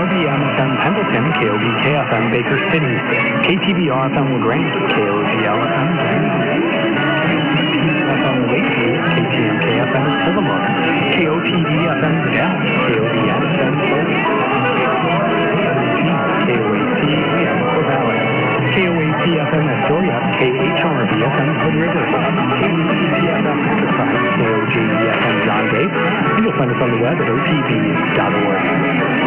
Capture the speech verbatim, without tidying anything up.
B M F M Pendleton, K O B K F M Baker City, K T B R F M LaGrange, K O Z L F M F M Lakeview, K T M K F M Tillamook, K O T D F M Vidal, K O D N F M Foley, K O A C A M Corvallis, K O A T F M Astoria, K H R B F M Hood River, K E C P F M Enterprise, K O J E F M John Day, and you'll find us on the web at O T B dot org.